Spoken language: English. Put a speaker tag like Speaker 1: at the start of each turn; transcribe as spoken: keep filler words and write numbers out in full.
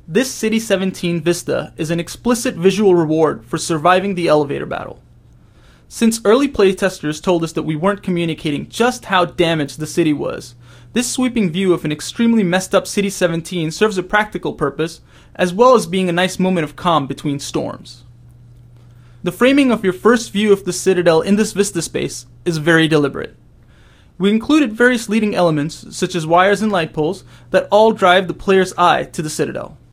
Speaker 1: This City seventeen vista is an explicit visual reward for surviving the elevator battle. Since early playtesters told us that we weren't communicating just how damaged the city was, this sweeping view of an extremely messed up City seventeen serves a practical purpose, as well as being a nice moment of calm between storms. The framing of your first view of the Citadel in this vista space is very deliberate. We included various leading elements, such as wires and light poles, that all drive the player's eye to the Citadel.